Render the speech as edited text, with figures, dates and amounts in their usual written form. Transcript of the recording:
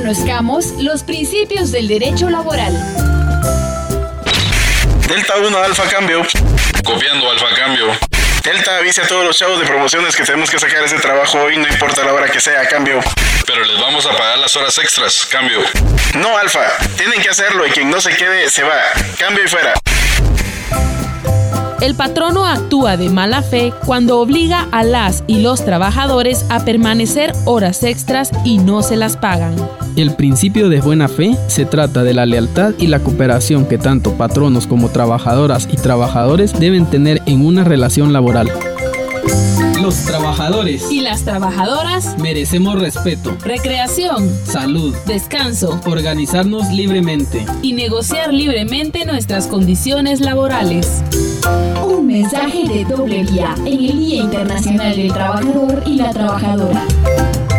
Conozcamos los principios del derecho laboral. Delta 1 Alfa Cambio. Copiando Alfa Cambio. Delta avise a todos los chavos de promociones que tenemos que sacar ese trabajo hoy, no importa la hora que sea, Cambio. Pero les vamos a pagar las horas extras, Cambio. No, Alfa, tienen que hacerlo y quien no se quede se va. Cambio y fuera. El patrono actúa de mala fe cuando obliga a las y los trabajadores a permanecer horas extras y no se las pagan. El principio de buena fe se trata de la lealtad y la cooperación que tanto patronos como trabajadoras y trabajadores deben tener en una relación laboral. Los trabajadores y las trabajadoras merecemos respeto, recreación, salud, descanso, organizarnos libremente y negociar libremente nuestras condiciones laborales. Un mensaje de doble vía en el Día Internacional del Trabajador y la Trabajadora.